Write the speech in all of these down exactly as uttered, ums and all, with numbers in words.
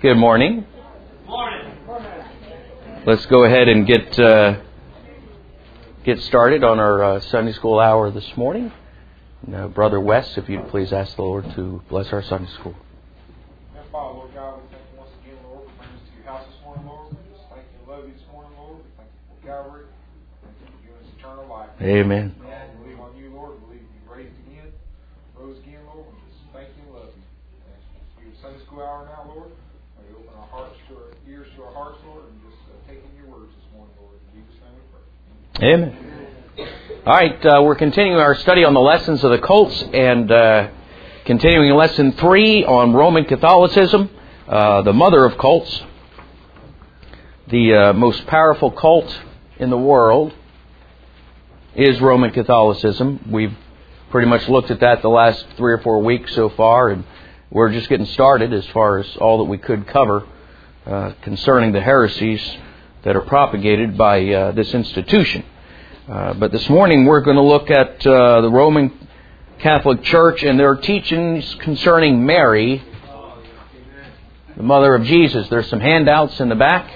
Good morning. Morning. Let's go ahead and get uh, get started on our uh, Sunday school hour this morning. Now, Brother West, if you'd please ask the Lord to bless our Sunday school. Now, Father, Lord God, we thank you once again, Lord, for bringing us to your house this morning, Lord. We just thank you and love you this morning, Lord. We thank you for Calvary. Thank you for giving us eternal life. Amen. We believe on you, Lord. We believe you raised again, rose again, Lord. We just thank you and love you. And we have Sunday school hour now, Lord. We open our hearts to our ears to our hearts, Lord, and just uh, take in your words this morning, Lord. In Jesus' name we pray. Amen. All right, uh, we're continuing our study on the lessons of the cults and uh, continuing lesson three on Roman Catholicism, uh, the mother of cults, the uh, most powerful cult in the world is Roman Catholicism. We've pretty much looked at that the last three or four weeks so far, and we're just getting started as far as all that we could cover uh, concerning the heresies that are propagated by uh, this institution. Uh, but this morning we're going to look at uh, the Roman Catholic Church and their teachings concerning Mary, the mother of Jesus. There's some handouts in the back.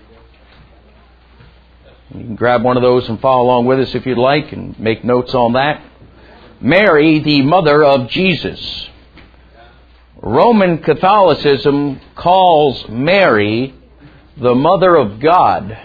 You can grab one of those and follow along with us if you'd like and make notes on that. Mary, the mother of Jesus. Roman Catholicism calls Mary the mother of God.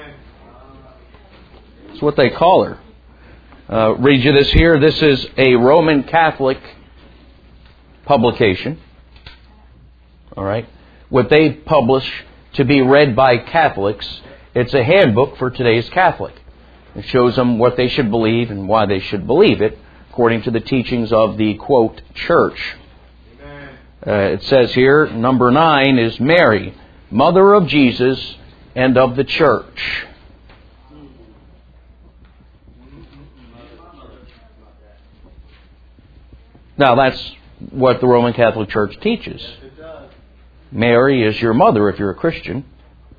That's what they call her. Uh, read you this here. This is a Roman Catholic publication. All right. What they publish to be read by Catholics. It's a handbook for today's Catholic. It shows them what they should believe and why they should believe it, according to the teachings of the, quote, church. Uh, it says here, number nine is Mary, mother of Jesus and of the church. Now, that's what the Roman Catholic Church teaches. Mary is your mother if you're a Christian.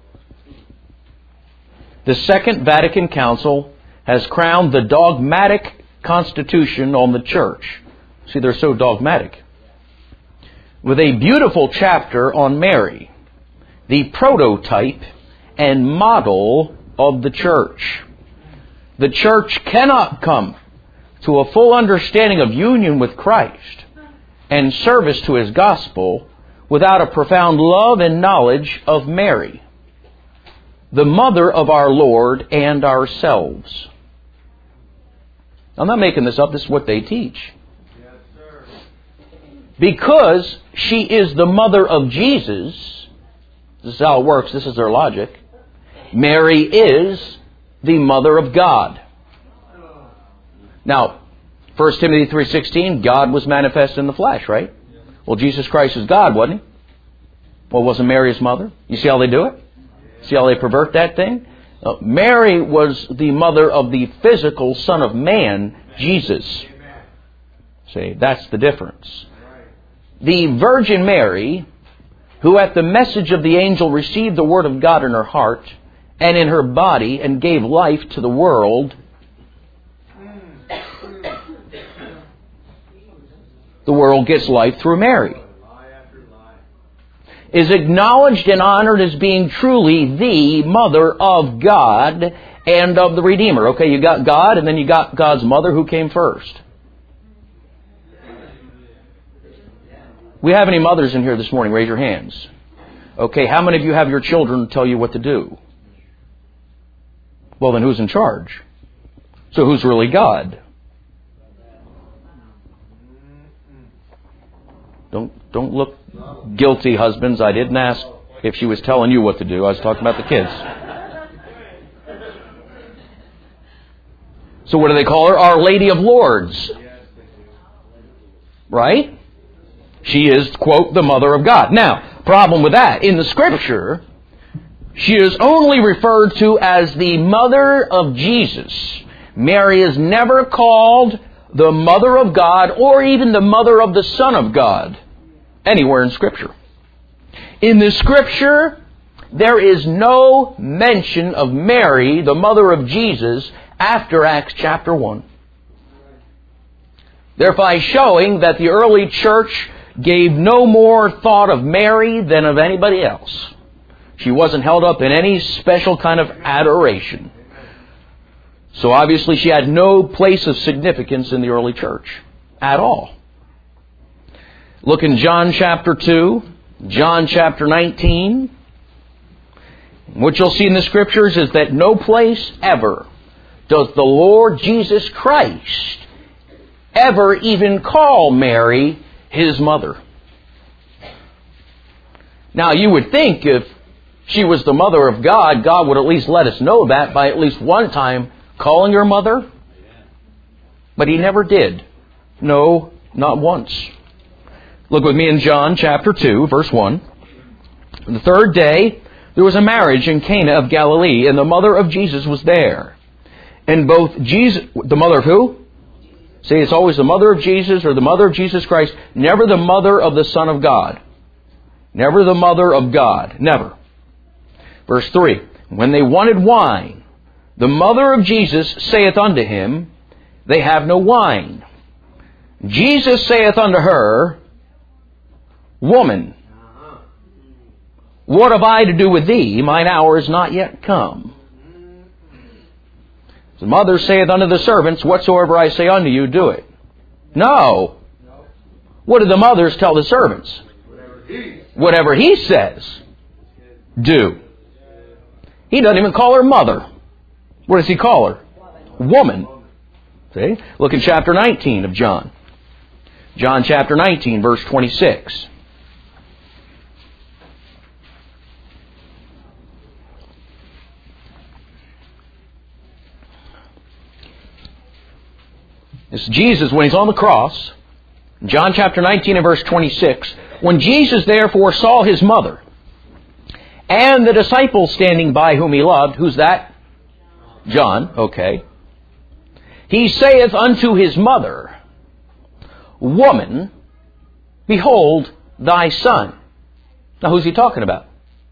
The Second Vatican Council has crowned the dogmatic constitution on the Church. See, they're so dogmatic. With a beautiful chapter on Mary, the prototype and model of the Church. The Church cannot come to a full understanding of union with Christ and service to His gospel without a profound love and knowledge of Mary, the mother of our Lord and ourselves. I'm not making this up. This is what they teach. Yes, sir. Because she is the mother of Jesus, this is how it works. This is their logic. Mary is the mother of God. Now, First Timothy three sixteen, God was manifest in the flesh, right? Well, Jesus Christ is God, wasn't He? Well, wasn't Mary His mother? You see how they do it? See how they pervert that thing? Uh, Mary was the mother of the physical Son of Man, Jesus. See, that's the difference. The Virgin Mary, who at the message of the angel received the Word of God in her heart and in her body and gave life to the world, the world gets life through Mary, is acknowledged and honored as being truly the mother of God and of the Redeemer. Okay, you got God and then you got God's mother. Who came first? We have any mothers in here this morning? Raise your hands. Okay, how many of you have your children tell you what to do? Well, then who's in charge? So who's really God? Don't don't look guilty, husbands. I didn't ask if she was telling you what to do. I was talking about the kids. So what do they call her? Our Lady of Lords. Right? She is, quote, the mother of God. Now, problem with that. In the Scripture, she is only referred to as the mother of Jesus. Mary is never called the mother of God or even the mother of the Son of God anywhere in Scripture. In the Scripture, there is no mention of Mary, the mother of Jesus, after Acts chapter one. Thereby showing that the early church gave no more thought of Mary than of anybody else. She wasn't held up in any special kind of adoration. So obviously she had no place of significance in the early church at all. Look in John chapter two, John chapter nineteen. What you'll see in the Scriptures is that no place ever does the Lord Jesus Christ ever even call Mary His mother. Now you would think if she was the mother of God, God would at least let us know that by at least one time calling her mother. But He never did. No, not once. Look with me in John chapter two, verse one. The third day, there was a marriage in Cana of Galilee, and the mother of Jesus was there. And both Jesus, the mother of who? See, it's always the mother of Jesus or the mother of Jesus Christ, never the mother of the Son of God. Never the mother of God. Never. Verse three. When they wanted wine, the mother of Jesus saith unto him, They have no wine. Jesus saith unto her, Woman, what have I to do with thee? Mine hour is not yet come. The mother saith unto the servants, Whatsoever I say unto you, do it. No. What did the mothers tell the servants? Whatever he says, do. He doesn't even call her mother. What does he call her? Woman. See? Look in chapter nineteen of John. John chapter nineteen, verse twenty-six. It's Jesus when He's on the cross. John chapter nineteen and verse twenty-six. When Jesus therefore saw His mother and the disciples standing by whom He loved. Who's that? John. Okay. He saith unto His mother, Woman, behold thy son. Now who's He talking about?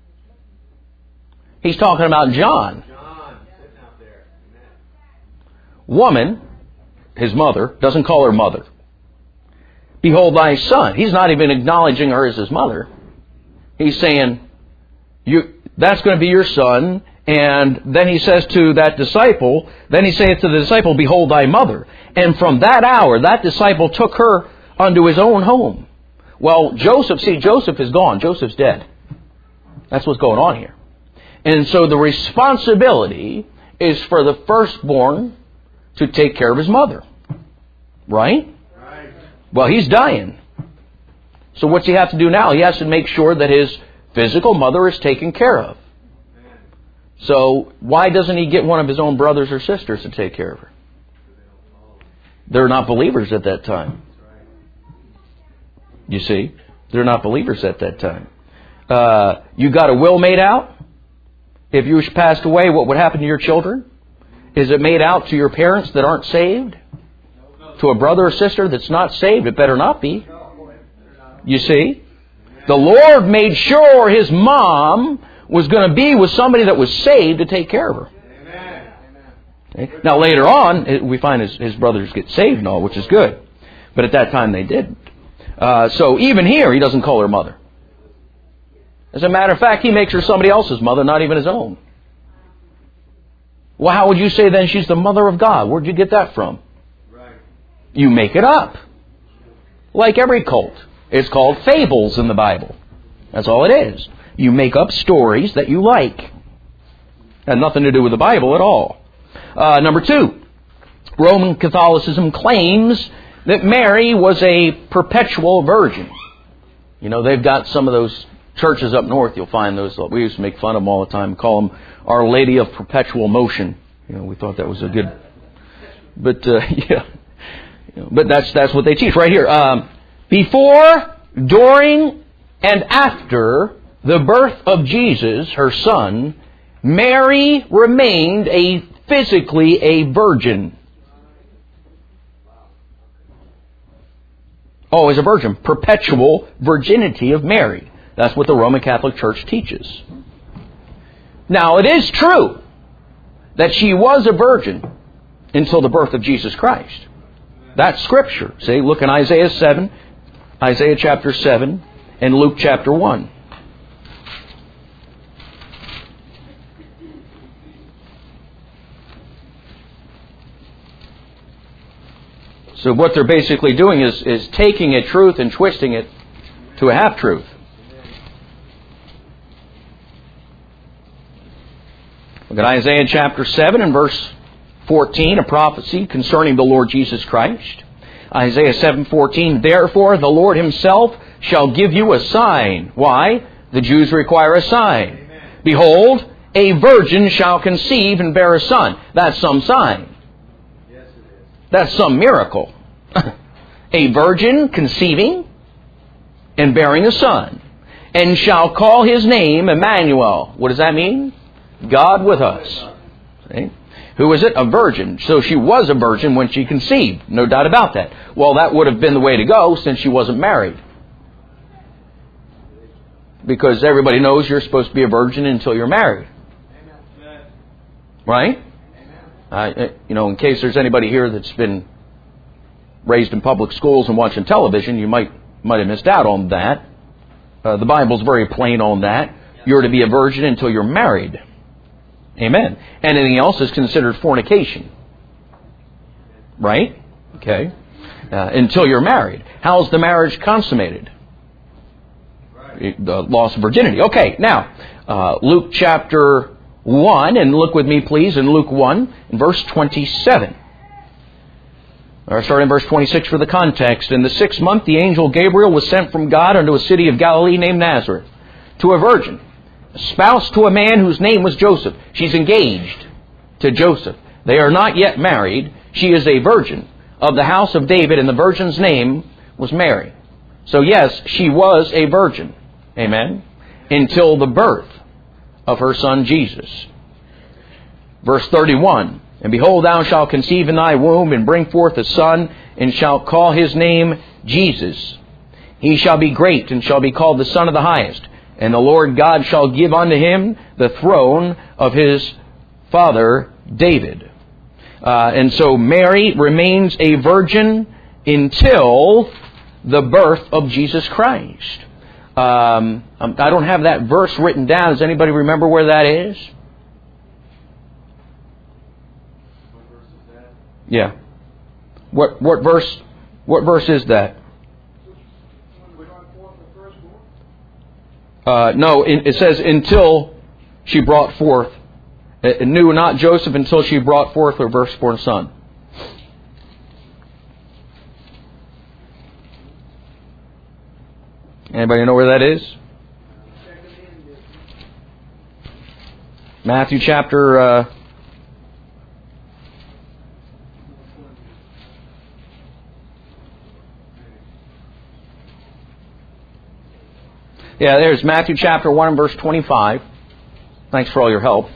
He's talking about John. John, sitting out there. Woman, His mother, doesn't call her mother. Behold thy son. He's not even acknowledging her as His mother. He's saying, "You, that's going to be your son." And then He says to that disciple, then He saith to the disciple, Behold thy mother. And from that hour, that disciple took her unto his own home. Well, Joseph, see, Joseph is gone. Joseph's dead. That's what's going on here. And so the responsibility is for the firstborn to take care of his mother. Right? Right. Well, he's dying. So what's he have to do now? He has to make sure that his physical mother is taken care of. So why doesn't he get one of his own brothers or sisters to take care of her? They're not believers at that time. You see? They're not believers at that time. Uh, you got a will made out? If you passed away, what would happen to your children? Is it made out to your parents that aren't saved? To a brother or sister that's not saved? It better not be. You see? The Lord made sure His mom was going to be with somebody that was saved to take care of her. Okay? Now later on, we find his, his brothers get saved and all, which is good. But at that time they didn't. Uh, so even here, He doesn't call her mother. As a matter of fact, He makes her somebody else's mother, not even His own. Well, how would you say then she's the mother of God? Where'd you get that from? Right. You make it up. Like every cult. It's called fables in the Bible. That's all it is. You make up stories that you like. Had nothing to do with the Bible at all. Uh, number two, Roman Catholicism claims that Mary was a perpetual virgin. You know, they've got some of those churches up north, you'll find those. We used to make fun of them all the time, call them Our Lady of Perpetual Motion. You know, we thought that was a good, but uh, yeah, but that's that's what they teach right here. Um, before, during, and after the birth of Jesus, her son, Mary remained a physically a virgin. Oh, as a virgin, perpetual virginity of Mary. That's what the Roman Catholic Church teaches. Now, it is true that she was a virgin until the birth of Jesus Christ. That's Scripture. See, look in Isaiah seven, Isaiah chapter seven and Luke chapter one. So what they're basically doing is, is taking a truth and twisting it to a half-truth. Look at Isaiah chapter seven and verse fourteen, a prophecy concerning the Lord Jesus Christ. Isaiah seven fourteen, therefore the Lord himself shall give you a sign. Why? The Jews require a sign. Amen. Behold, a virgin shall conceive and bear a son. That's some sign. Yes, it is. That's some miracle. A virgin conceiving and bearing a son, and shall call his name Emmanuel. What does that mean? God with us. See? Who is it? A virgin. So she was a virgin when she conceived. No doubt about that. Well, that would have been the way to go since she wasn't married. Because everybody knows you're supposed to be a virgin until you're married. Right? Uh, you know, in case there's anybody here that's been raised in public schools and watching television, you might might have missed out on that. Uh, the Bible's very plain on that. You're to be a virgin until you're married. Amen. Anything else is considered fornication. Right? Okay. Uh, until you're married. How's the marriage consummated? Right. The loss of virginity. Okay, now, uh, Luke chapter one, and look with me please in Luke one, in verse twenty-seven. Or start in verse twenty-six for the context. In the sixth month, the angel Gabriel was sent from God unto a city of Galilee named Nazareth, to a virgin, espoused to a man whose name was Joseph. She's engaged to Joseph. They are not yet married. She is a virgin of the house of David, and the virgin's name was Mary. So yes, she was a virgin. Amen. Until the birth of her son Jesus. Verse thirty-one. And behold, thou shalt conceive in thy womb, and bring forth a son, and shalt call his name Jesus. He shall be great, and shall be called the Son of the Highest. And the Lord God shall give unto him the throne of his father David. Uh, and so Mary remains a virgin until the birth of Jesus Christ. Um, I don't have that verse written down. Does anybody remember where that is? What verse is that? Yeah. What what verse? What verse is that? Uh, no, it says until she brought forth. It knew not Joseph until she brought forth her firstborn son. Anybody know where that is? Matthew chapter... Uh, yeah, there's Matthew chapter one and verse twenty-five. Thanks for all your help.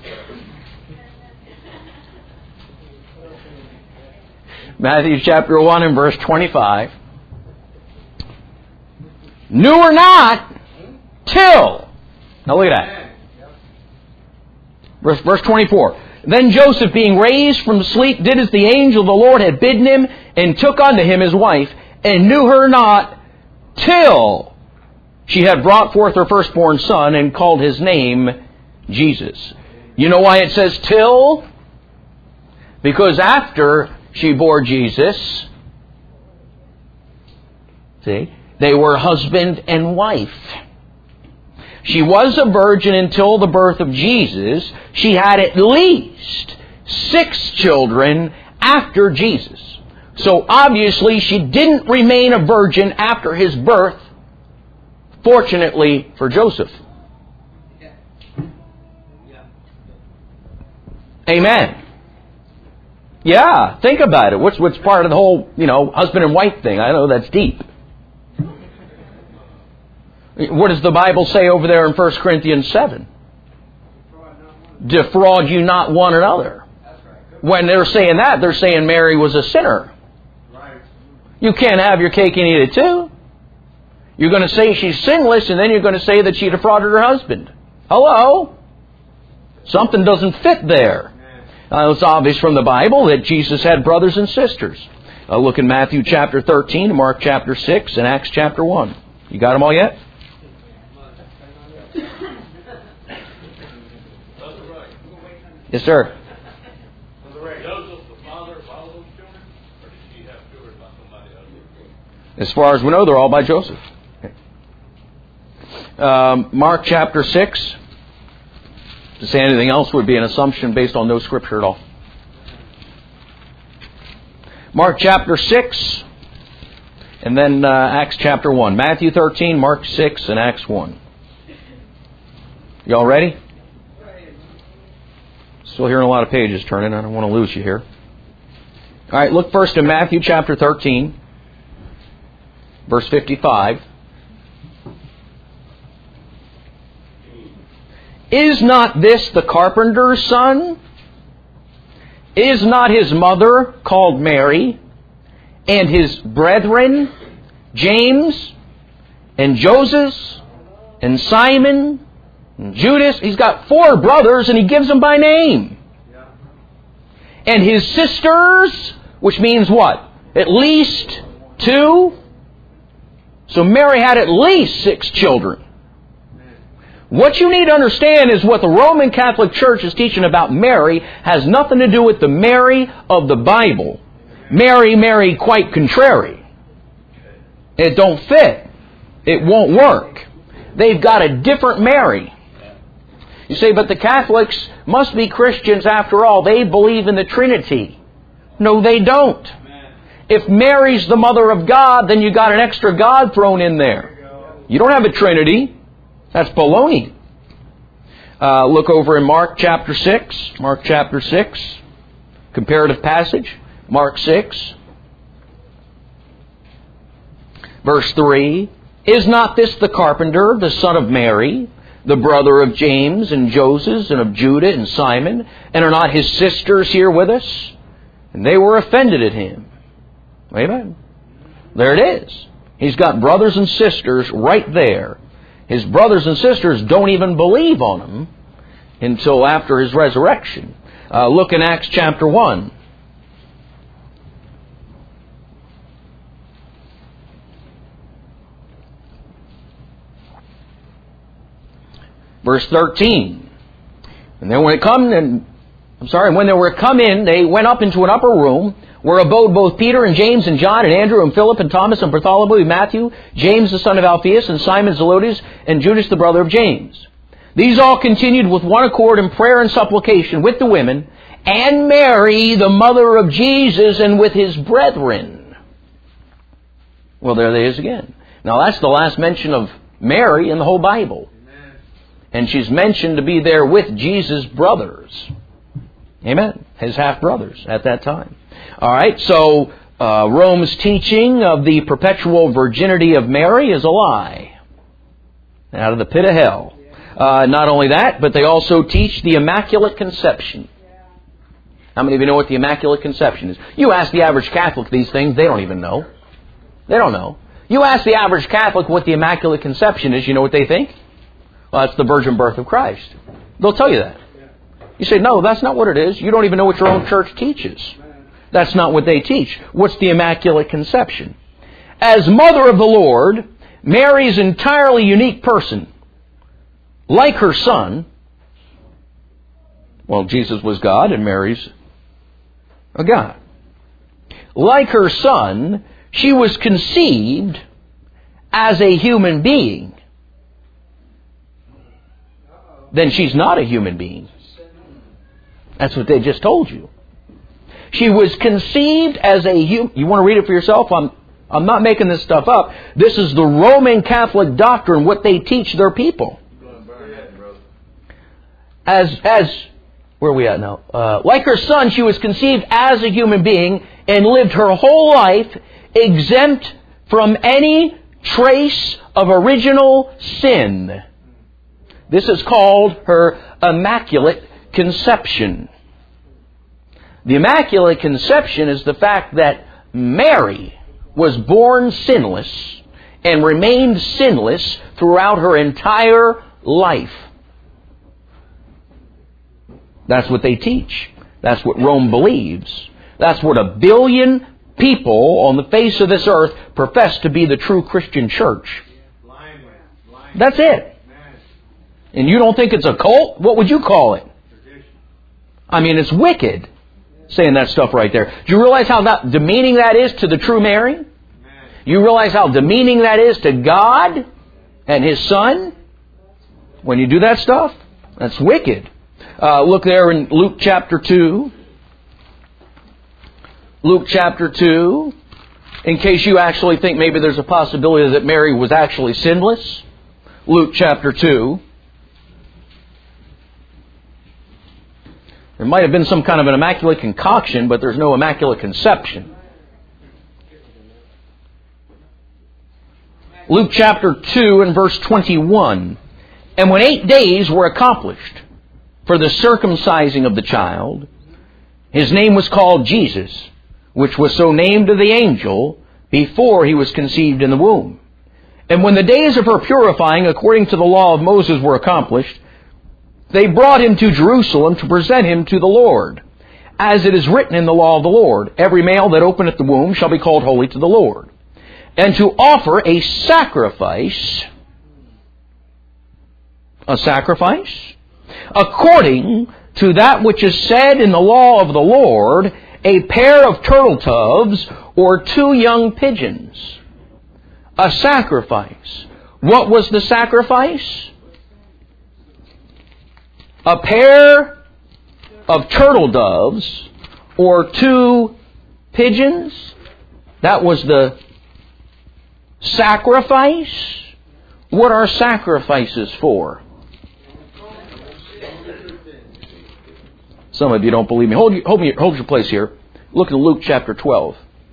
Matthew chapter one and verse twenty-five. Knew or not, till. Now look at that. Verse, verse twenty-four. Then Joseph, being raised from sleep, did as the angel of the Lord had bidden him, and took unto him his wife, and knew her not, till she had brought forth her firstborn son, and called his name Jesus. You know why it says till? Because after she bore Jesus, see, they were husband and wife. She was a virgin until the birth of Jesus. She had at least six children after Jesus. So obviously she didn't remain a virgin after his birth, fortunately for Joseph. Amen. Yeah, think about it. What's what's part of the whole, you know, husband and wife thing? I know that's deep. What does the Bible say over there in First Corinthians seven? Defraud you not one another. When they're saying that, they're saying Mary was a sinner. You can't have your cake and eat it too. You're going to say she's sinless, and then you're going to say that she defrauded her husband. Hello? Something doesn't fit there. Uh, it's obvious from the Bible that Jesus had brothers and sisters. Uh, look in Matthew chapter thirteen, Mark chapter six, and Acts chapter one. You got them all yet? Yes, sir. Joseph, the father of all those children, or did she have children by somebody else? As far as we know, they're all by Joseph. Um, Mark chapter six. To say anything else would be an assumption based on no scripture at all. Mark chapter six, and then uh, Acts chapter one. Matthew thirteen, Mark six, and Acts one. Y'all ready? Still hearing a lot of pages turning. I don't want to lose you here. All right, look first in Matthew chapter thirteen, verse fifty-five. Is not this the carpenter's son? Is not his mother called Mary, and his brethren, James, and Joseph, and Simon, and Judas? He's got four brothers, and he gives them by name. And his sisters, which means what? At least two. So Mary had at least six children. What you need to understand is what the Roman Catholic Church is teaching about Mary has nothing to do with the Mary of the Bible. Mary, Mary, quite contrary. It don't fit. It won't work. They've got a different Mary. You say, but the Catholics must be Christians after all. They believe in the Trinity. No, they don't. If Mary's the mother of God, then you got an extra God thrown in there. You don't have a Trinity. That's baloney. Uh, look over in Mark chapter six. Mark chapter six. Comparative passage. Mark six. Verse three. Is not this the carpenter, the son of Mary, the brother of James and Joseph and of Judah and Simon? And are not his sisters here with us? And they were offended at him. Amen. There it is. He's got brothers and sisters right there. His brothers and sisters don't even believe on him until after his resurrection. Uh, look in Acts chapter one. Verse thirteen. And then when it come, and I'm sorry, when they were come in, they went up into an upper room, where abode both Peter and James and John and Andrew and Philip and Thomas and Bartholomew and Matthew, James the son of Alphaeus and Simon Zelotes and Judas the brother of James. These all continued with one accord in prayer and supplication with the women, and Mary, the mother of Jesus, and with his brethren. Well, there it is again. Now that's the last mention of Mary in the whole Bible. Amen. And she's mentioned to be there with Jesus' brothers. Amen. His half-brothers at that time. All right, so uh, Rome's teaching of the perpetual virginity of Mary is a lie. Out of the pit of hell. Uh, not only that, but they also teach the Immaculate Conception. How many of you know what the Immaculate Conception is? You ask the average Catholic these things, they don't even know. They don't know. You ask the average Catholic what the Immaculate Conception is, you know what they think? Well, it's the virgin birth of Christ. They'll tell you that. You say, no, that's not what it is. You don't even know what your own church teaches. That's not what they teach. What's the Immaculate Conception? As mother of the Lord, Mary's entirely unique person. Like her son, well, Jesus was God and Mary's a God. Like her son, she was conceived as a human being. Then she's not a human being. That's what they just told you. She was conceived as a human... You want to read it for yourself? I'm, I'm not making this stuff up. This is the Roman Catholic doctrine, what they teach their people. As, as, where are we at now? Uh, like her son, she was conceived as a human being and lived her whole life exempt from any trace of original sin. This is called her Immaculate Conception. The Immaculate Conception is the fact that Mary was born sinless and remained sinless throughout her entire life. That's what they teach. That's what Rome believes. That's what a billion people on the face of this earth profess to be the true Christian church. That's it. And you don't think it's a cult? What would you call it? I mean, it's wicked saying that stuff right there. Do you realize how that, demeaning that is to the true Mary? You realize how demeaning that is to God and His Son? When you do that stuff? That's wicked. Uh, look there in Luke chapter two. Luke chapter two. In case you actually think maybe there's a possibility that Mary was actually sinless. Luke chapter two. There might have been some kind of an immaculate concoction, but there's no immaculate conception. Luke chapter two and verse twenty-one. And when eight days were accomplished for the circumcising of the child, His name was called Jesus, which was so named of the angel before he was conceived in the womb. And when the days of her purifying according to the law of Moses were accomplished, they brought him to Jerusalem to present him to the Lord. As it is written in the law of the Lord, every male that openeth the womb shall be called holy to the Lord. And to offer a sacrifice, a sacrifice, according to that which is said in the law of the Lord, a pair of turtle doves or two young pigeons. A sacrifice. What was the sacrifice? A pair of turtle doves or two pigeons. That was the sacrifice. What are sacrifices for? Some of you don't believe me. Hold, hold, me, hold your place here. Look at Luke chapter twelve.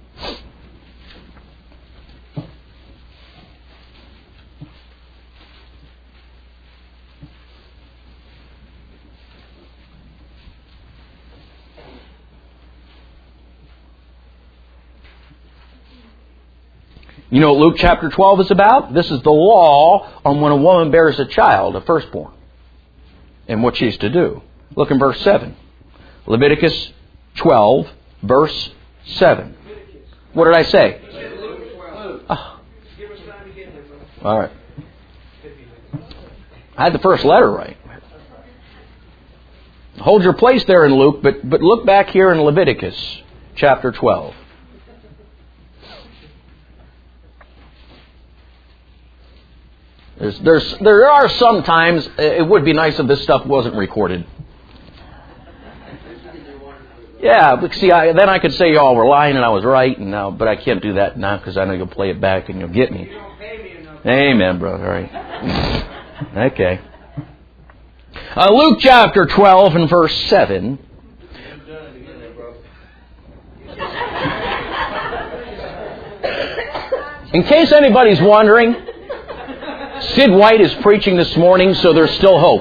You know what Luke chapter twelve is about? This is the law on when a woman bears a child, a firstborn, and what she's to do. Look in verse seven. Leviticus twelve, verse seven. What did I say? Oh. All right. I had the first letter right. Hold your place there in Luke, but, but look back here in Leviticus chapter twelve. There's, there's, there are some times it would be nice if this stuff wasn't recorded. Yeah, but see, I, then I could say y'all were lying and I was right, and now, but I can't do that now because I know you'll play it back and you'll get me. Amen, brother. All right. Okay. Uh, Luke chapter twelve and verse seven. In case anybody's wondering, Sid White is preaching this morning, so there's still hope.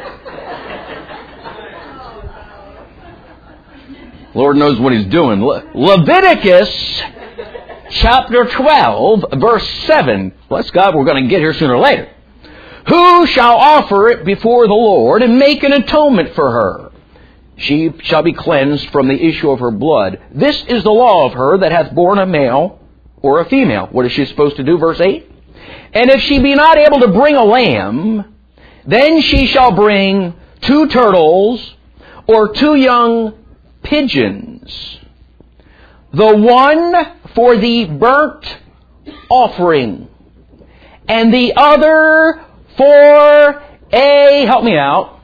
Lord knows what He's doing. Le- Leviticus chapter twelve, verse seven. Bless God, we're going to get here sooner or later. Who shall offer it before the Lord and make an atonement for her? She shall be cleansed from the issue of her blood. This is the law of her that hath borne a male or a female. What is she supposed to do? Verse eight. And if she be not able to bring a lamb, then she shall bring two turtles or two young pigeons, the one for the burnt offering, and the other for a, help me out.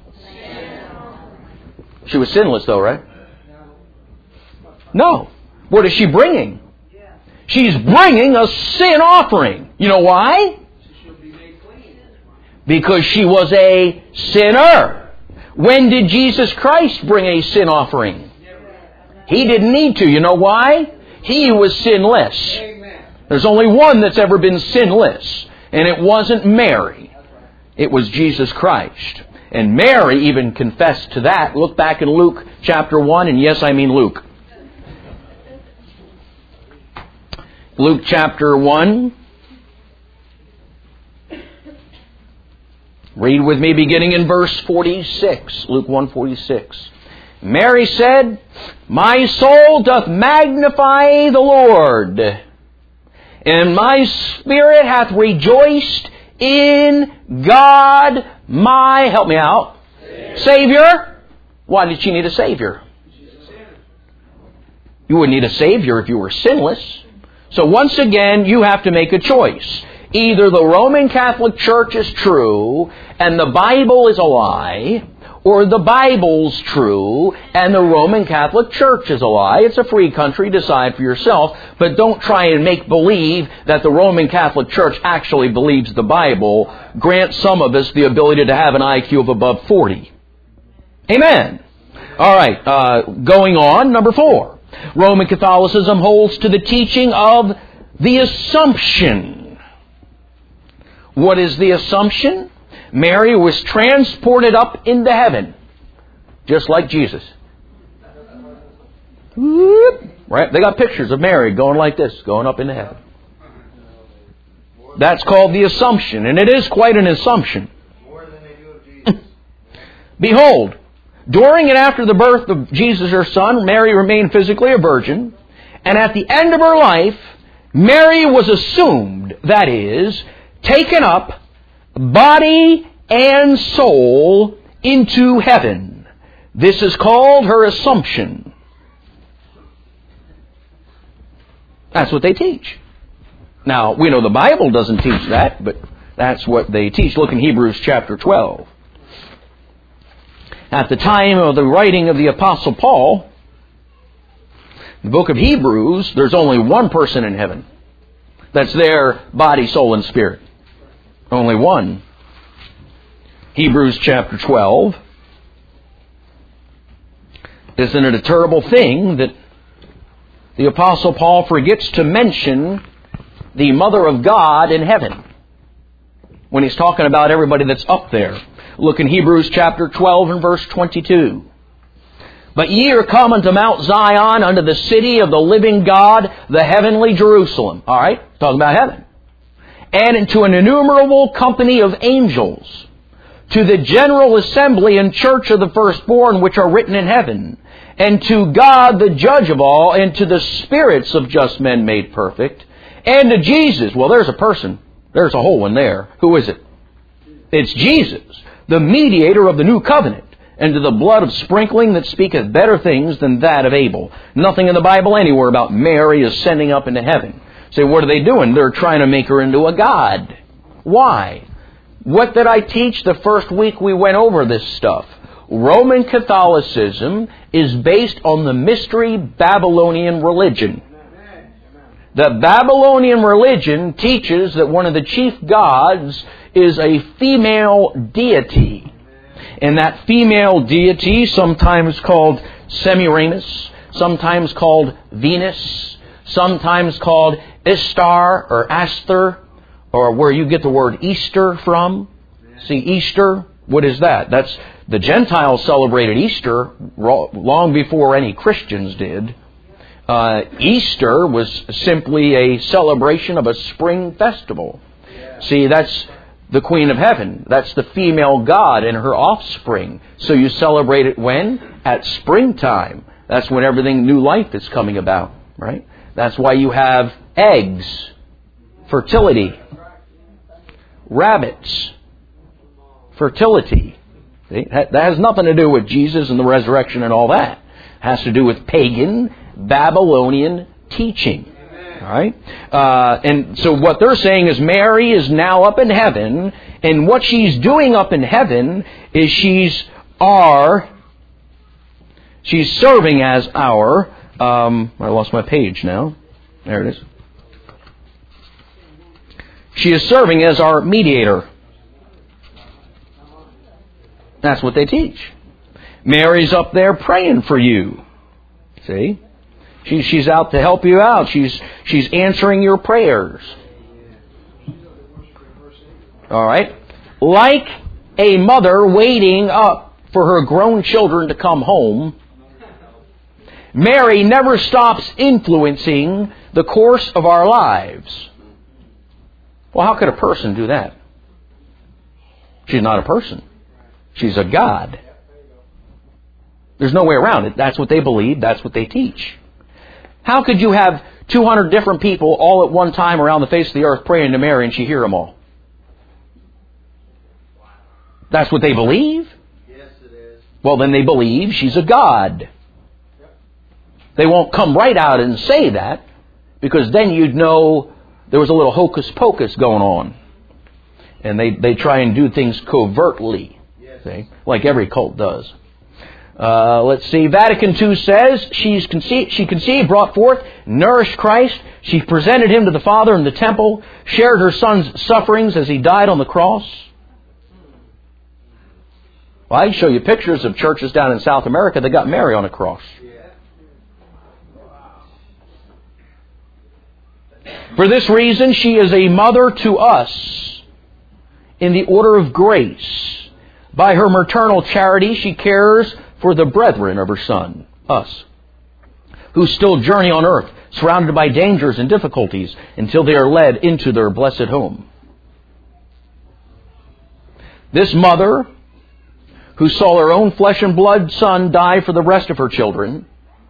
She was sinless though, right? No. What is she bringing? She's bringing a sin offering. You know why? Because she was a sinner. When did Jesus Christ bring a sin offering? He didn't need to. You know why? He was sinless. There's only one that's ever been sinless. And it wasn't Mary. It was Jesus Christ. And Mary even confessed to that. Look back in Luke chapter one. And yes, I mean Luke. Luke chapter one. Read with me beginning in verse forty-six. Luke one forty-six. Mary said, "My soul doth magnify the Lord, and my spirit hath rejoiced in God my," help me out, Savior. Savior. Why did she need a Savior? You wouldn't need a Savior if you were sinless. So once again, you have to make a choice. Either the Roman Catholic Church is true and the Bible is a lie, or the Bible's true and the Roman Catholic Church is a lie. It's a free country. Decide for yourself. But don't try and make believe that the Roman Catholic Church actually believes the Bible. Grant some of us the ability to have an I Q of above forty. Amen. All right. Uh, going on, number four. Roman Catholicism holds to the teaching of the Assumption. What is the Assumption? Mary was transported up into heaven, just like Jesus. Right? They got pictures of Mary going like this, going up into heaven. That's called the Assumption, and it is quite an assumption. More than they do of Jesus. Behold, during and after the birth of Jesus, her son, Mary remained physically a virgin, and at the end of her life, Mary was assumed, that is, taken up, body and soul, into heaven. This is called her Assumption. That's what they teach. Now, we know the Bible doesn't teach that, but that's what they teach. Look in Hebrews chapter twelve. At the time of the writing of the Apostle Paul, the book of Hebrews, there's only one person in heaven. That's their body, soul, and spirit. Only one. Hebrews chapter twelve. Isn't it a terrible thing that the Apostle Paul forgets to mention the Mother of God in heaven when he's talking about everybody that's up there? Look in Hebrews chapter twelve and verse twenty-two. But ye are come unto Mount Zion, unto the city of the living God, the heavenly Jerusalem. All right, talking about heaven. And into an innumerable company of angels, to the general assembly and church of the firstborn which are written in heaven, and to God the judge of all, and to the spirits of just men made perfect, and to Jesus. Well, there's a person. There's a whole one there. Who is it? It's Jesus, the mediator of the new covenant, and to the blood of sprinkling that speaketh better things than that of Abel. Nothing in the Bible anywhere about Mary ascending up into heaven. Say, what are they doing? They're trying to make her into a god. Why? What did I teach the first week we went over this stuff? Roman Catholicism is based on the mystery Babylonian religion. The Babylonian religion teaches that one of the chief gods is a female deity. And that female deity, sometimes called Semiramis, sometimes called Venus, sometimes called Ishtar or Asthar, or where you get the word Easter from. See, Easter, what is that? That's the Gentiles celebrated Easter long before any Christians did. Uh, Easter was simply a celebration of a spring festival. See, that's the Queen of Heaven. That's the female god and her offspring. So you celebrate it when? At springtime. That's when everything, new life is coming about, right? That's why you have eggs, fertility, rabbits, fertility. See? That has nothing to do with Jesus and the resurrection and all that. It has to do with pagan, Babylonian teaching. All right? Uh, and so what they're saying is Mary is now up in heaven, and what she's doing up in heaven is she's our, she's serving as our, um, I lost my page now. There it is. She is serving as our mediator. That's what they teach. Mary's up there praying for you. See? She, she's out to help you out. She's she's answering your prayers. All right? Like a mother waiting up for her grown children to come home, Mary never stops influencing the course of our lives. Well, how could a person do that? She's not a person. She's a god. There's no way around it. That's what they believe. That's what they teach. How could you have two hundred different people all at one time around the face of the earth praying to Mary and she hear them all? That's what they believe? Yes, it is. Well, then they believe she's a god. They won't come right out and say that, because then you'd know there was a little hocus pocus going on. And they, they try and do things covertly, Yes. see, like every cult does. Uh, let's see, Vatican two says she's conceived, she conceived, brought forth, nourished Christ. She presented him to the Father in the temple, shared her son's sufferings as he died on the cross. Well, I can show you pictures of churches down in South America that got Mary on a cross. For this reason, she is a mother to us in the order of grace. By her maternal charity, she cares for the brethren of her Son, us, who still journey on earth, surrounded by dangers and difficulties, until they are led into their blessed home. This mother, who saw her own flesh and blood son die for the rest of her children,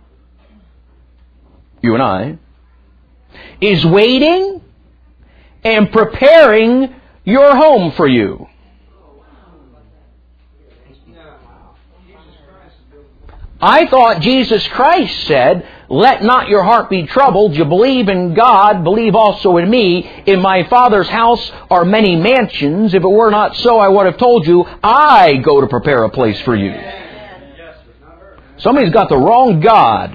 you and I, is waiting and preparing your home for you. I thought Jesus Christ said, "Let not your heart be troubled. You believe in God, believe also in me. In my Father's house are many mansions. If it were not so, I would have told you, I go to prepare a place for you." Somebody's got the wrong God.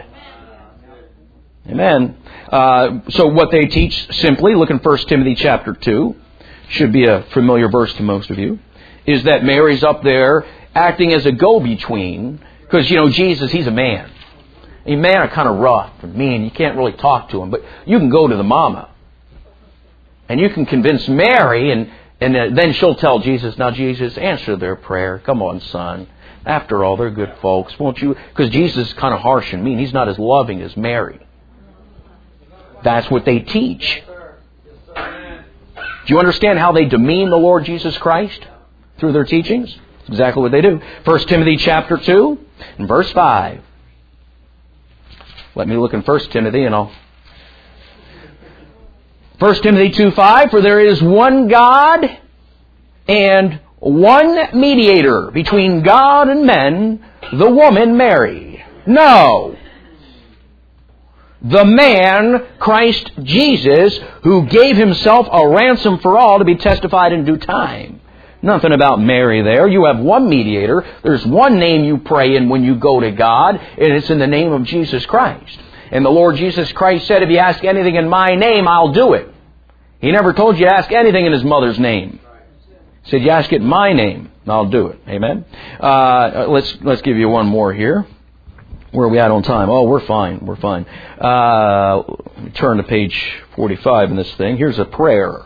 Amen. Uh, so what they teach simply, look in First Timothy chapter two, should be a familiar verse to most of you, is that Mary's up there acting as a go-between. Because, you know, Jesus, he's a man. And men are kind of rough and mean. You can't really talk to him. But you can go to the mama. And you can convince Mary, and, and then she'll tell Jesus, "Now, Jesus, answer their prayer. Come on, son. After all, they're good folks. Won't you?" Because Jesus is kind of harsh and mean. He's not as loving as Mary. That's what they teach. Do you understand how they demean the Lord Jesus Christ through their teachings? That's exactly what they do. First Timothy chapter two and verse five. Let me look in First Timothy and I'll... First Timothy two five, "For there is one God and one mediator between God and men, the woman Mary." No. The man, Christ Jesus, who gave himself a ransom for all to be testified in due time. Nothing about Mary there. You have one mediator. There's one name you pray in when you go to God, and it's in the name of Jesus Christ. And the Lord Jesus Christ said, "If you ask anything in my name, I'll do it." He never told you to ask anything in his mother's name. He said, "You ask it in my name, and I'll do it." Amen. Uh, let's let's give you one more here. Where are we at on time? Oh, we're fine. We're fine. Uh, let me turn to page forty-five in this thing. Here's a prayer.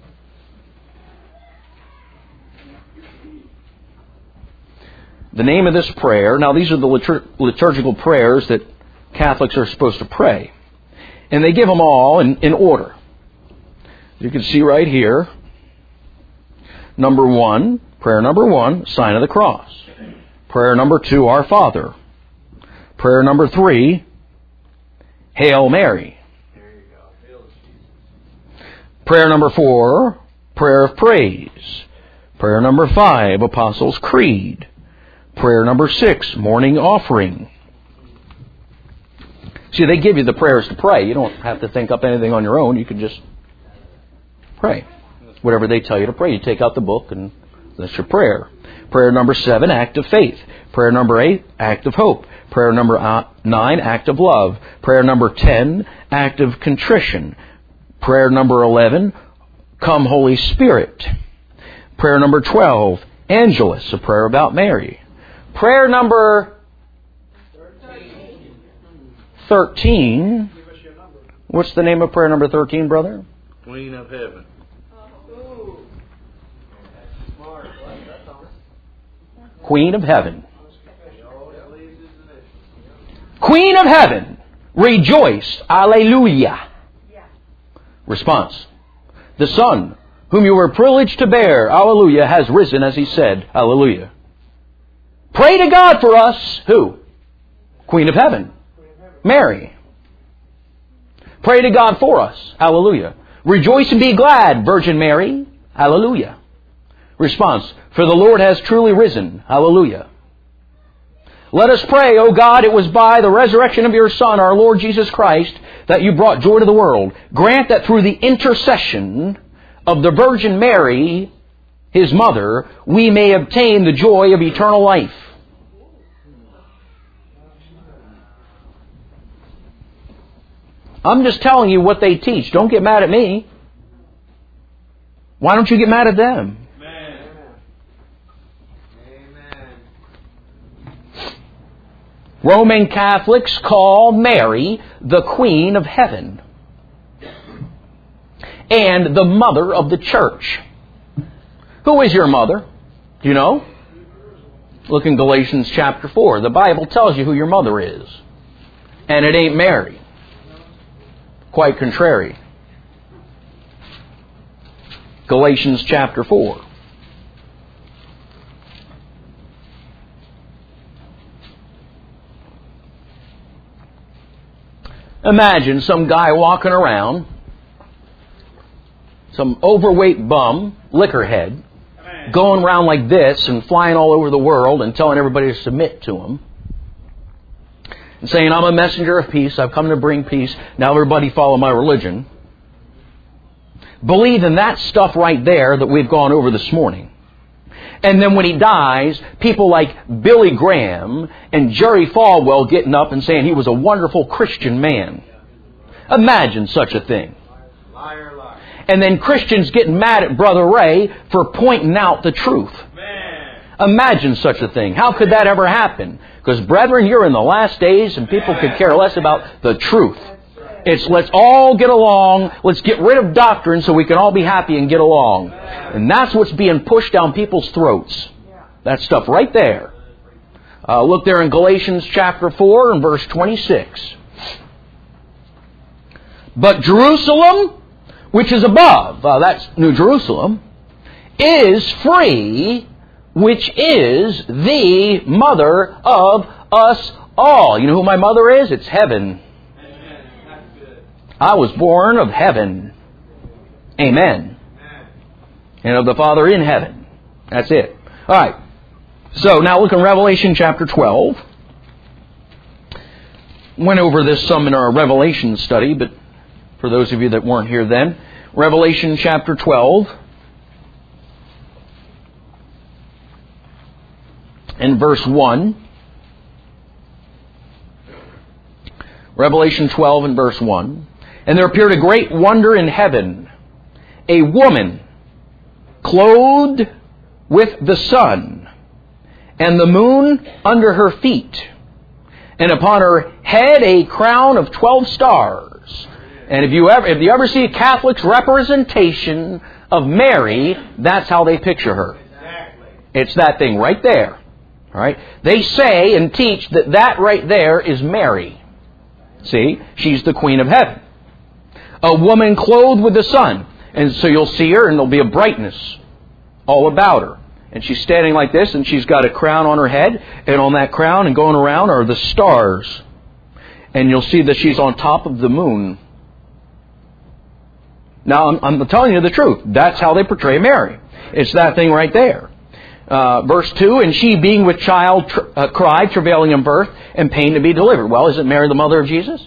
The name of this prayer, now these are the litur- liturgical prayers that Catholics are supposed to pray. And they give them all in, in order. You can see right here. Number one, prayer number one, sign of the cross. Prayer number two, Our Father. Prayer number three, Hail Mary. Prayer number four, prayer of praise. Prayer number five, Apostles' Creed. Prayer number six, morning offering. See, they give you the prayers to pray. You don't have to think up anything on your own. You can just pray. Whatever they tell you to pray. You take out the book and that's your prayer. Prayer number seven, act of faith. Prayer number eight, act of hope. Prayer number nine, act of love. Prayer number ten, act of contrition. Prayer number eleven, come Holy Spirit. Prayer number twelve, Angelus, a prayer about Mary. Prayer number thirteen. What's the name of prayer number thirteen, brother? Queen of Heaven. Queen of Heaven. Queen of Heaven, rejoice, alleluia. Response. The Son, whom you were privileged to bear, alleluia, has risen as he said, alleluia. Pray to God for us. Who? Queen of Heaven. Mary. Pray to God for us. Hallelujah. Rejoice and be glad, Virgin Mary. Hallelujah. Response. For the Lord has truly risen. Hallelujah. Let us pray, O God, it was by the resurrection of your Son, our Lord Jesus Christ, that you brought joy to the world. Grant that through the intercession of the Virgin Mary, His mother, we may obtain the joy of eternal life. I'm just telling you what they teach. Don't get mad at me. Why don't you get mad at them? Amen. Amen. Roman Catholics call Mary the Queen of Heaven and the Mother of the Church. Who is your mother? Do you know? Look in Galatians chapter four. The Bible tells you who your mother is. And it ain't Mary. Quite contrary. Galatians chapter four. Imagine some guy walking around, some overweight bum, liquorhead, going around like this and flying all over the world and telling everybody to submit to him. And saying, I'm a messenger of peace, I've come to bring peace, now everybody follow my religion. Believe in that stuff right there that we've gone over this morning. And then when he dies, people like Billy Graham and Jerry Falwell getting up and saying he was a wonderful Christian man. Imagine such a thing. Liar, liar. And then Christians getting mad at Brother Ray for pointing out the truth. Man. Imagine such a thing. How could that ever happen? Because, brethren, you're in the last days and people could care less about the truth. It's let's all get along. Let's get rid of doctrine so we can all be happy and get along. And that's what's being pushed down people's throats. That stuff right there. Uh, look there in Galatians chapter four and verse twenty-six. But Jerusalem, which is above, uh, that's New Jerusalem, is free, which is the mother of us all. You know who my mother is? It's heaven. I was born of heaven. Amen. And of the Father in heaven. That's it. All right. So now look in Revelation chapter twelve. Went over this some in our Revelation study, but for those of you that weren't here then, Revelation chapter twelve. And verse one. Revelation twelve and verse one. And there appeared a great wonder in heaven, a woman clothed with the sun, and the moon under her feet, and upon her head a crown of twelve stars. And if you ever, if you ever see a Catholic's representation of Mary, that's how they picture her. It's that thing right there. All right? They say and teach that that right there is Mary. See? She's the Queen of Heaven. A woman clothed with the sun. And so you'll see her and there'll be a brightness all about her. And she's standing like this and she's got a crown on her head. And on that crown and going around are the stars. And you'll see that she's on top of the moon. Now, I'm, I'm telling you the truth. That's how they portray Mary. It's that thing right there. Uh, verse two, and she being with child tr- uh, cried, travailing in birth, and pain to be delivered. Well, isn't Mary the mother of Jesus?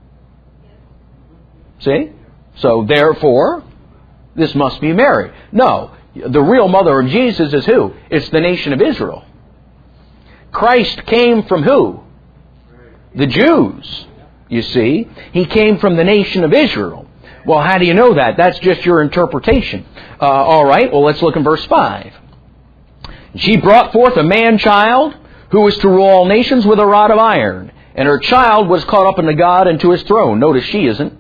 See? So, therefore, this must be Mary. No, the real mother of Jesus is who? It's the nation of Israel. Christ came from who? The Jews, you see. He came from the nation of Israel. Well, how do you know that? That's just your interpretation. Uh, all right, well, let's look in verse five. She brought forth a man-child who was to rule all nations with a rod of iron. And her child was caught up unto God and to His throne. Notice she isn't.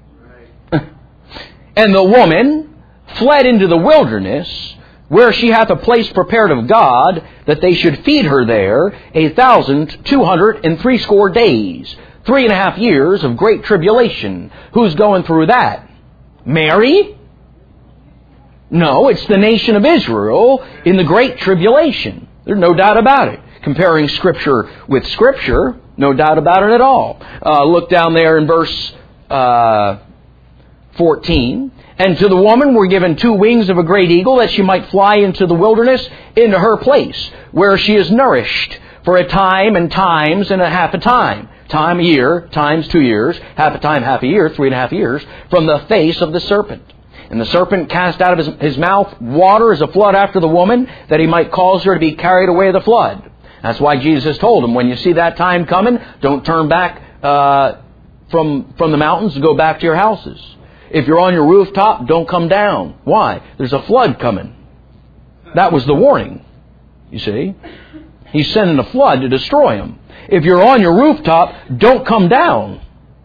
And the woman fled into the wilderness, where she hath a place prepared of God, that they should feed her there a thousand two hundred and threescore days. Three and a half years of great tribulation. Who's going through that? Mary? No, it's the nation of Israel in the great tribulation. There's no doubt about it. comparing Scripture with Scripture. No doubt about it at all. Uh, look down there in verse uh, fourteen. And to the woman were given two wings of a great eagle, that she might fly into the wilderness, into her place, where she is nourished for a time and times and a half a time. Time a year, times two years, half a time, half a year, three and a half years, from the face of the serpent. And the serpent cast out of his, his mouth water as a flood after the woman, that he might cause her to be carried away of the flood. That's why Jesus told him, when you see that time coming, don't turn back uh, from, from the mountains and go back to your houses. If you're on your rooftop, don't come down. Why? There's a flood coming. That was the warning, you see. He's sending a flood to destroy them. If you're on your rooftop, don't come down.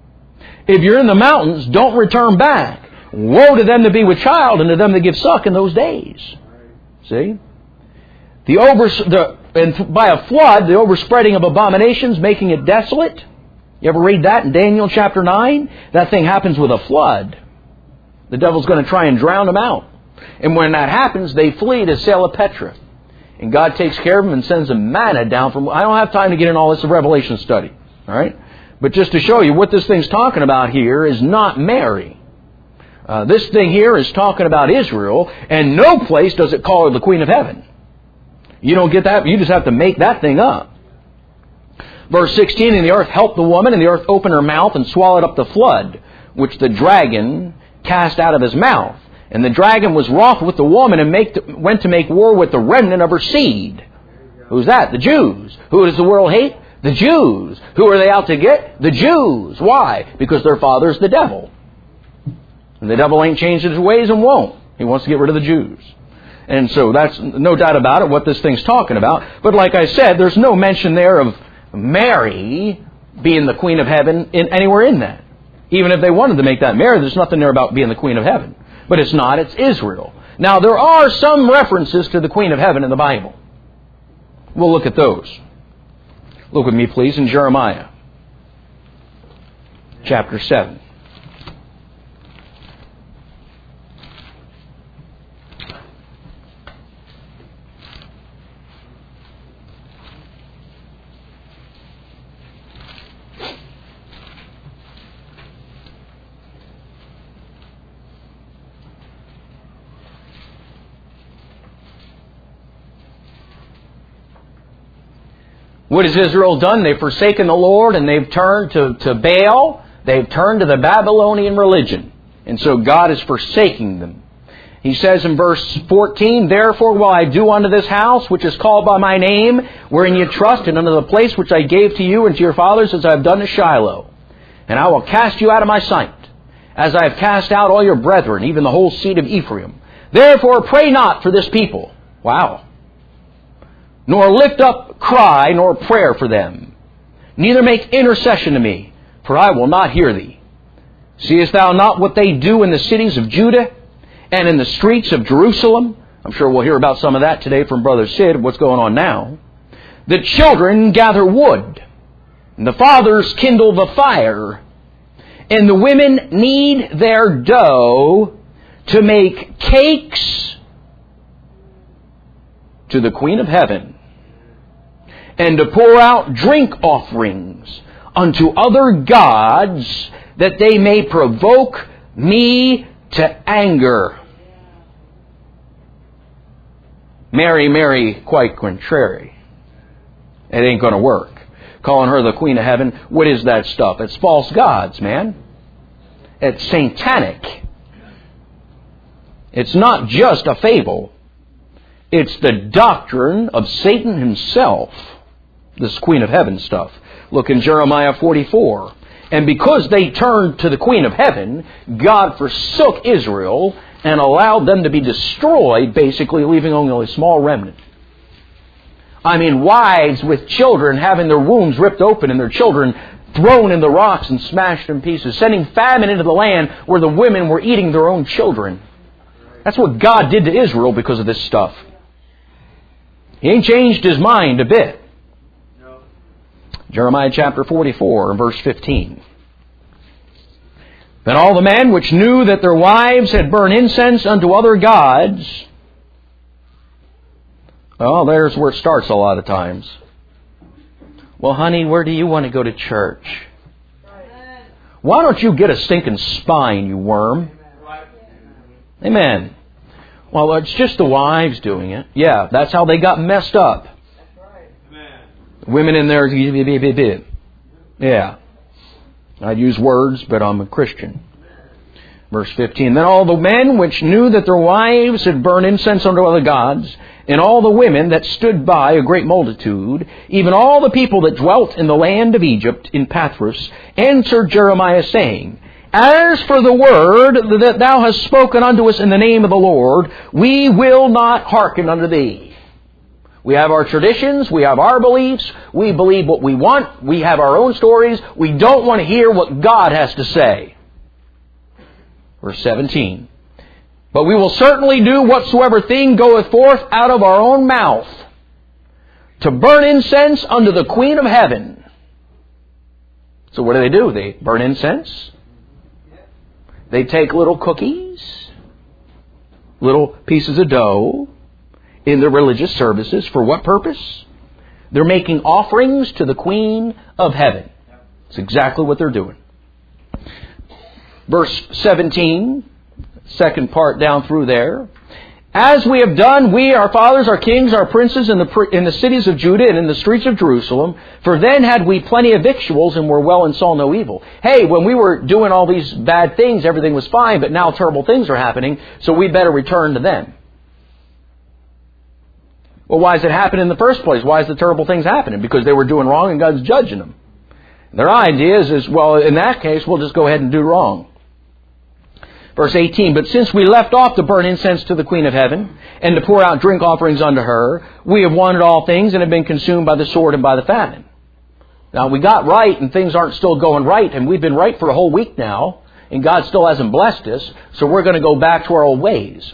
If you're in the mountains, don't return back. Woe to them that be with child and to them that give suck in those days. See? The over, the, and by a flood, the overspreading of abominations, making it desolate. You ever read that in Daniel chapter nine? That thing happens with a flood. The devil's going to try and drown them out. And when that happens, they flee to Salpetra. And God takes care of them and sends them manna down from... I don't have time to get in all this Revelation study. All right? But just to show you what this thing's talking about here is not Mary. Uh, this thing here is talking about Israel, and no place does it call her the Queen of Heaven. You don't get that. You just have to make that thing up. Verse sixteen, and the earth helped the woman, and the earth opened her mouth and swallowed up the flood, which the dragon cast out of his mouth. And the dragon was wroth with the woman and make to, went to make war with the remnant of her seed. Who's that? The Jews. Who does the world hate? The Jews. Who are they out to get? The Jews. Why? Because their father's the devil. And the devil ain't changed his ways and won't. He wants to get rid of the Jews. And so that's no doubt about it, what this thing's talking about. But like I said, there's no mention there of Mary being the Queen of Heaven in, anywhere in that. Even if they wanted to make that Mary, there's nothing there about being the Queen of Heaven. But it's not, it's Israel. Now, there are some references to the Queen of Heaven in the Bible. We'll look at those. Look with me, please, in Jeremiah chapter seven. What has Israel done? They've forsaken the Lord and they've turned to, to Baal. They've turned to the Babylonian religion. And so God is forsaking them. He says in verse fourteen, therefore will I do unto this house, which is called by my name, wherein you trust, and unto the place which I gave to you and to your fathers, as I have done to Shiloh. And I will cast you out of my sight, as I have cast out all your brethren, even the whole seed of Ephraim. Therefore pray not for this people. Wow. Nor lift up cry nor prayer for them. Neither make intercession to me, for I will not hear thee. Seest thou not what they do in the cities of Judah and in the streets of Jerusalem? I'm sure we'll hear about some of that today from Brother Sid, what's going on now. The children gather wood, and the fathers kindle the fire, and the women knead their dough to make cakes to the Queen of Heaven, and to pour out drink offerings unto other gods, that they may provoke me to anger. Mary, Mary, quite contrary. It ain't going to work. Calling her the Queen of Heaven, what is that stuff? It's false gods, man. It's satanic. It's not just a fable. It's the doctrine of Satan himself. This Queen of Heaven stuff. Look in Jeremiah forty-four. And because they turned to the Queen of Heaven, God forsook Israel and allowed them to be destroyed, basically leaving only a small remnant. I mean, wives with children having their wombs ripped open and their children thrown in the rocks and smashed in pieces, sending famine into the land where the women were eating their own children. That's what God did to Israel because of this stuff. He ain't changed his mind a bit. Jeremiah chapter forty-four and verse fifteen. Then all the men which knew that their wives had burned incense unto other gods. Well, there's where it starts a lot of times. Well, honey, where do you want to go to church? Why don't you get a stinking spine, you worm? Amen. Well, it's just the wives doing it. Yeah, that's how they got messed up. Women in there, yeah. I use words, but I'm a Christian. Verse fifteen, then all the men which knew that their wives had burned incense unto other gods, and all the women that stood by, a great multitude, even all the people that dwelt in the land of Egypt, in Pathros, answered Jeremiah, saying, as for the word that thou hast spoken unto us in the name of the Lord, we will not hearken unto thee. We have our traditions, we have our beliefs, we believe what we want, we have our own stories, we don't want to hear what God has to say. Verse seventeen, but we will certainly do whatsoever thing goeth forth out of our own mouth, to burn incense unto the Queen of Heaven. So what do they do? They burn incense. They take little cookies, little pieces of dough in their religious services. For what purpose? They're making offerings to the Queen of Heaven. That's exactly what they're doing. Verse seventeen, second part down through there. As we have done, we, our fathers, our kings, our princes, in the in the cities of Judah and in the streets of Jerusalem, for then had we plenty of victuals and were well and saw no evil. Hey, when we were doing all these bad things, everything was fine, but now terrible things are happening, so we better return to them. Well, why does it happen in the first place? Why is the terrible things happening? Because they were doing wrong and God's judging them. Their idea is, is, well, in that case, we'll just go ahead and do wrong. Verse eighteen, but since we left off to burn incense to the Queen of Heaven, and to pour out drink offerings unto her, we have wanted all things and have been consumed by the sword and by the famine. Now, we got right and things aren't still going right, and we've been right for a whole week now, and God still hasn't blessed us, so we're going to go back to our old ways.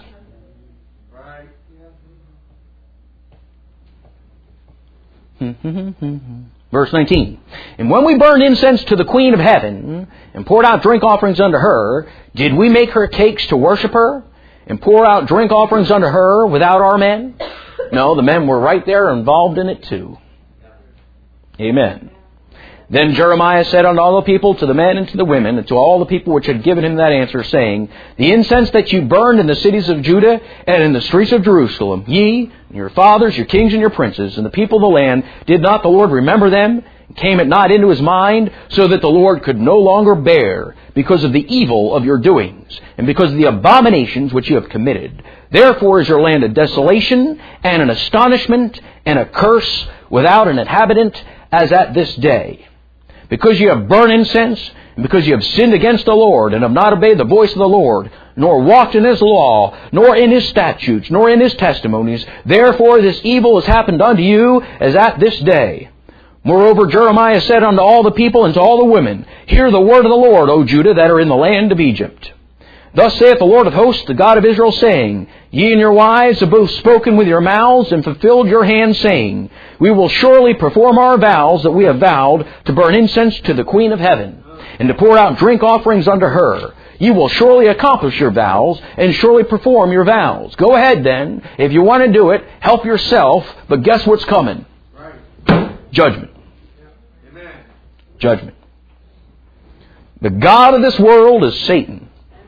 Verse nineteen, and when we burned incense to the Queen of Heaven, and poured out drink offerings unto her, did we make her cakes to worship her, and pour out drink offerings unto her without our men? No, the men were right there involved in it too. Amen. Then Jeremiah said unto all the people, to the men and to the women, and to all the people which had given him that answer, saying, the incense that you burned in the cities of Judah and in the streets of Jerusalem, ye, and your fathers, your kings, and your princes, and the people of the land, did not the Lord remember them? Came it not into his mind, so that the Lord could no longer bear, because of the evil of your doings, and because of the abominations which you have committed. Therefore is your land a desolation, and an astonishment, and a curse, without an inhabitant, as at this day. Because you have burned incense, and because you have sinned against the Lord, and have not obeyed the voice of the Lord, nor walked in his law, nor in his statutes, nor in his testimonies, therefore this evil has happened unto you, as at this day. Moreover, Jeremiah said unto all the people and to all the women, hear the word of the Lord, O Judah, that are in the land of Egypt. Thus saith the Lord of hosts, the God of Israel, saying, ye and your wives have both spoken with your mouths and fulfilled your hands, saying, we will surely perform our vows that we have vowed to burn incense to the Queen of Heaven, and to pour out drink offerings unto her. You will surely accomplish your vows, and surely perform your vows. Go ahead then. If you want to do it, help yourself, but guess what's coming? Right. Judgment. Yeah. Amen. Judgment. The god of this world is Satan.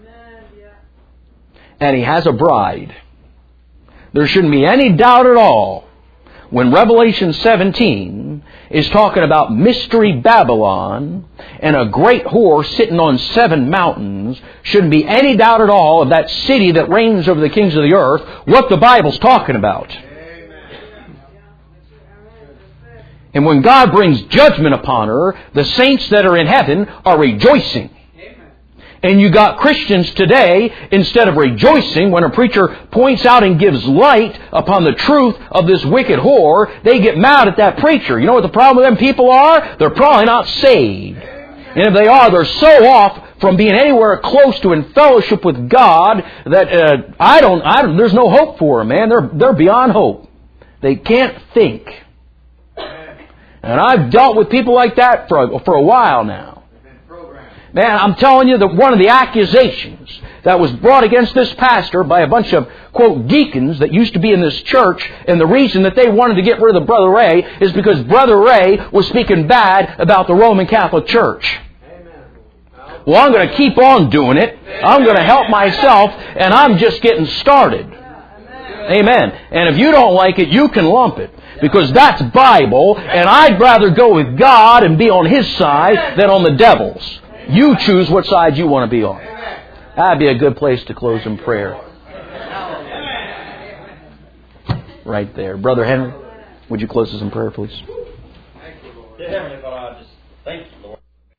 And he has a bride. There shouldn't be any doubt at all when Revelation seventeen is talking about Mystery Babylon and a great whore sitting on seven mountains. Shouldn't be any doubt at all of that city that reigns over the kings of the earth, what the Bible's talking about. Amen. And when God brings judgment upon her, the saints that are in heaven are rejoicing. And you got Christians today, instead of rejoicing when a preacher points out and gives light upon the truth of this wicked whore, they get mad at that preacher. You know what the problem with them people are? They're probably not saved. And if they are, they're so off from being anywhere close to in fellowship with God that uh, I don't, I don't, there's no hope for them, man. They're, they're beyond hope. They can't think. And I've dealt with people like that for a, for a while now. Man, I'm telling you that one of the accusations that was brought against this pastor by a bunch of, quote, deacons that used to be in this church, and the reason that they wanted to get rid of Brother Ray is because Brother Ray was speaking bad about the Roman Catholic Church. Well, I'm going to keep on doing it. I'm going to help myself, and I'm just getting started. Amen. And if you don't like it, you can lump it. Because that's Bible, and I'd rather go with God and be on His side than on the devil's. You choose what side you want to be on. That'd be a good place to close in prayer. Right there. Brother Henry, would you close us in prayer, please? Dear Heavenly Father, I just thank you.